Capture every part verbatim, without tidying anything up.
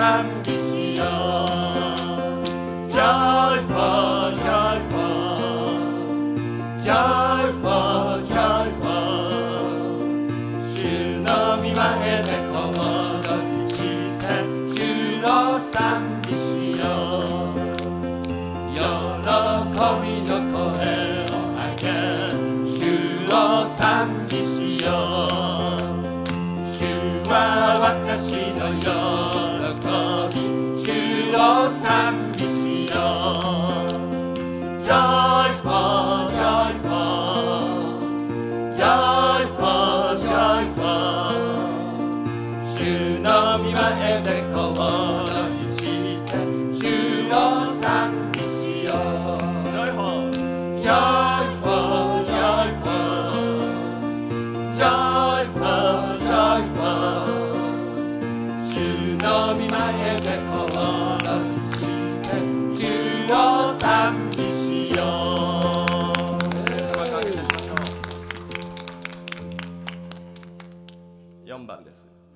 賛美しよう。 Joyful, joyful, joyful, joyful 主の御前で小躍りして主の賛美しよう。喜びの声を上げ主を賛美しよう。主は私の喜び主を賛美しよう。 Joyful, joyful, joyful, joyful 主の御前で小躍りして主を賛美しよう。 Joyful, joyful, joyful, joyful, joyful 主の御前で小躍りして主を賛美しよう。よんばんです。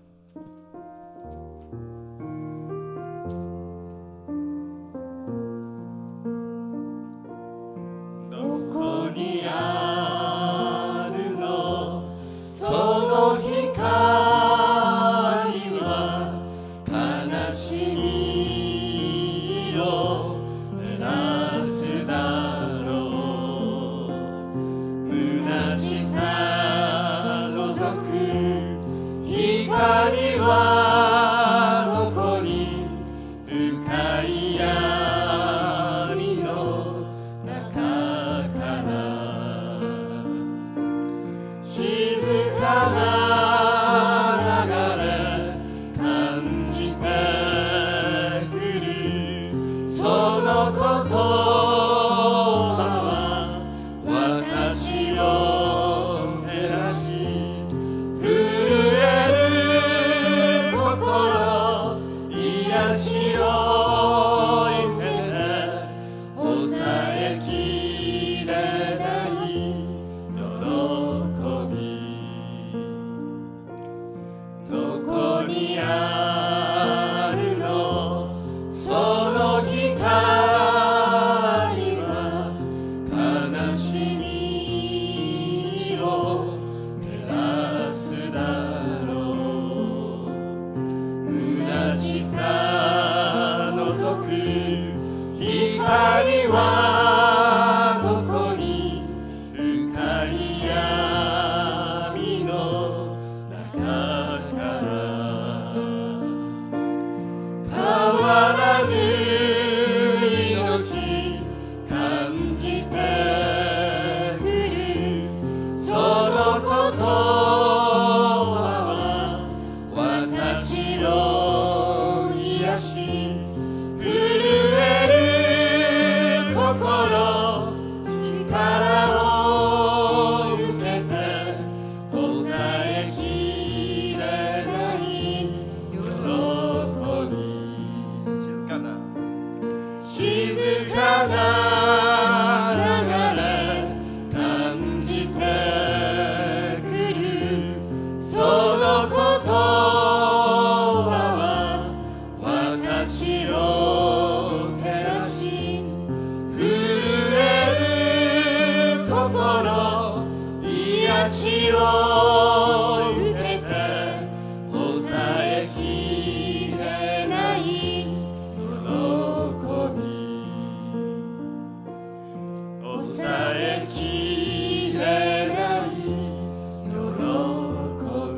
どこにあるのその光は悲しみを照らすだろう。虚しさ除く光はどこに深い闇の中から静かな流れ感じてくる。そのこと私を照らし震える心癒しを受けて抑えきれない喜び。どこにあるのその光は悲しみを照らすだろう。虚しさ除く光はどこに深い闇の中から変わらぬ命感じてくる。そのことは私の癒し震える心力を受けて抑えきれない喜び。静かな静かな流れ感じてくる。そのことは私を照らし震える心癒しを受けて抑えきれない喜び。抑えきれない喜び。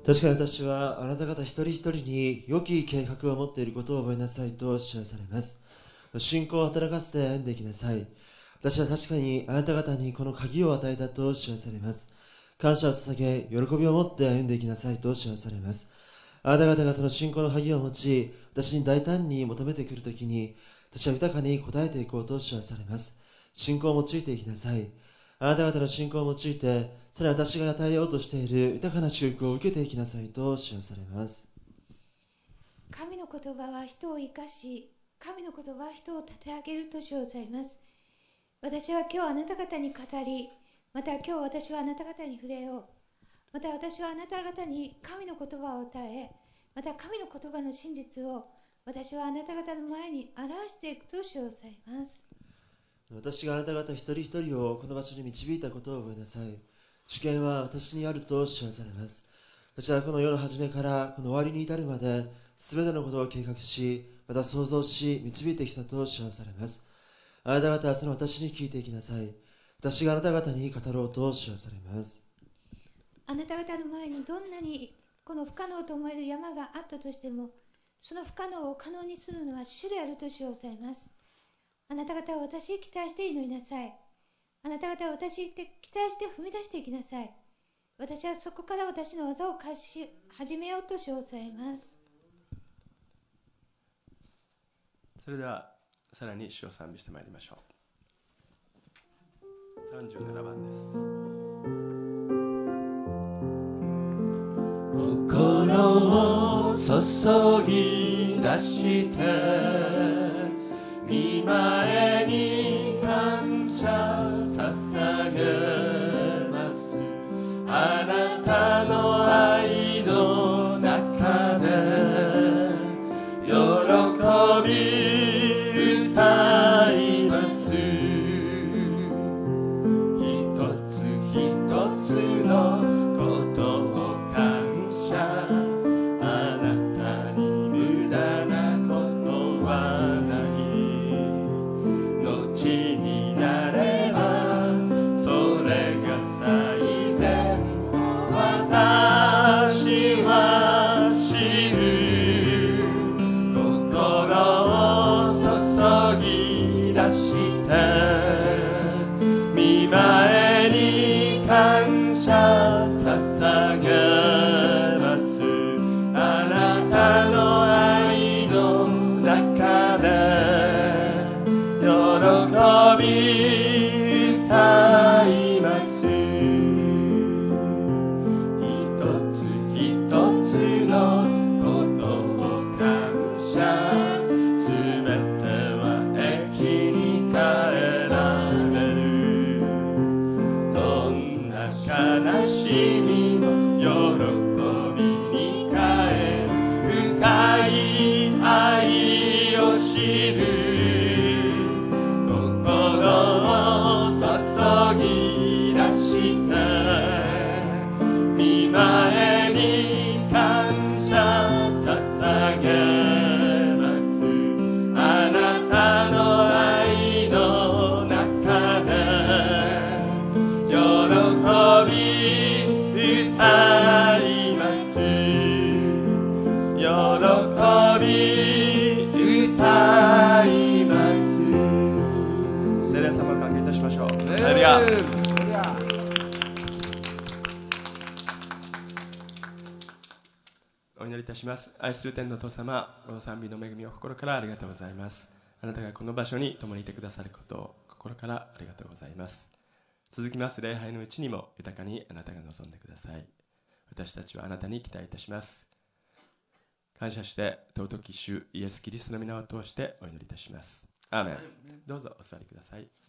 確かに私はあなた方一人一人に良き計画を持っていることを覚えなさいと知らされます。信仰を働かせて歩んでいきなさい。私は確かにあなた方にこの鍵を与えたと知らされます。感謝を捧げ、喜びを持って歩んでいきなさいと知らされます。あなた方がその信仰の鍵を持ち、私に大胆に求めてくるときに、私は豊かに応えていこうと知らされます。信仰を用いていきなさい。あなた方の信仰を用いて、さらに私が与えようとしている豊かな祝福を受けていきなさいと知らされます。 神の言葉は人を生かし、神の言葉は人を立て上げるとしございます。私は今日あなた方に語り、また今日私はあなた方に触れよう。また私はあなた方に神の言葉を与え、また神の言葉の真実を私はあなた方の前に表していくとしございます。 私があなた方一人一人をこの場所に導いたことを覚えなさい。主権は私にあると知らされます。私はこの世の初めからこの終わりに至るまで全てのことを計画し、また創造し導いてきたと知らされます。あなた方はその私に聞いていきなさい。私があなた方に語ろうと知らされます。 あなた方の前にどんなにこの不可能と思える山があったとしても、その不可能を可能にするのは主であるとしございます。あなた方は私に期待して祈りなさい。あなた方は私に期待して踏み出していきなさい。私はそこから私の技を開始し始めようとしございます。 それではさらに主を賛美してまいりましょう。さんじゅうななばんです。 心を注ぎ出して御前に感謝捧げます。あなたの愛の中で喜び歌います。一つ一つのことを感謝、あなたに無駄なことはない後になればそれが最善と私は知る。心を注ぎ出して御前に感謝捧げます。あなたの愛の中で喜び歌います。一つ一つのことを感謝、すべては益に変えられる。どんな悲しみも喜びに変える深い愛を知る。心を注ぎ出して御前に感謝捧げます。あなたの愛の中で喜び歌います。喜び歌います。 聖霊様を歓迎いたしましょう。ハレルヤ。お祈りいたします。愛する天のお父様、この賛美の恵みを心からありがとうございます。あなたがこの場所に共にいてくださることを心からありがとうございます。続きます礼拝のうちにも豊かにあなたが望んでください。私たちはあなたに期待いたします。感謝して尊き主イエス・キリストの皆を通してお祈りいたします。アーメン。どうぞお座りください。